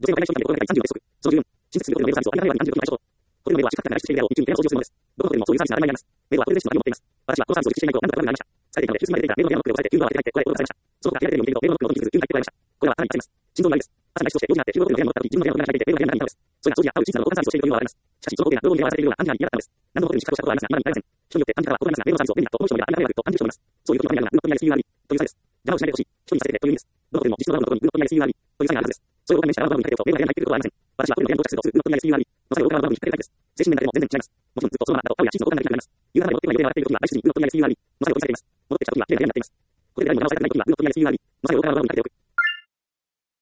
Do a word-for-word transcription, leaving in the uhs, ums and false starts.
女性の海外商品で心がけたいさんじゅうよんです。そのじゅうよん、進出する予定のウェブサービスをアメリカにある何十のこれまでは資格がないしているメールを一日で送信するものです。どこでもそういうサービスが当たり前にあります。メールはこれでしまいを持っています。私はこのサービスを実施していないと何度か不安になりました。使えていたので、数日前で出ていたメールの電話ノックをされて、急が当てていて、これを登録されました。その他、手当てで読み取りのメールのノックを気にせず、急に入ってこられました。これはさらに当たります。心臓の悪いです。朝の外出として用事があって急ごとに電話ノックを自分の電話を使っていて、メールが電話になるのです。それが長時間会う小さなローカルサービスをしているというのはあります。しかし、その方でな、労働に狙われているような暗示が嫌だったのです。何度もホテルに資格をしたことはありますが、今に至りません。人によって暗示からは異なりますが、メールのサービスを便利だと思う人もいれば、ありがた迷惑と感じる人もいます。そういう時のためには、Do not deny エスキューアールイー というサイトです。邪魔をしないでほしい。人にさせてくれという意味です。どのホテルも実施のバブルのところに Do not deny エスキューアールイー というサインがあるはずです。それをお試ししたらバブルに書いておくと、メールが電話に入ってくることはありません。私はホテルの電話を接続する Do not deny エスキューアールイー のサイトをオーカーバブルに引っ掛けたいです。精神面だけでも全然違います。もちろんずっとそのままだと青やチーズのオーカーになります。夕方まで持っては予定が上がっている時は、来週に Do not deny エスキューアールイー のサイトを追いかけています。戻ってきた時は綺麗な電話になっています。これで何も直されたくない時は Do not deny エスキューアールイー のサイトをオーカーバブルに書いておく。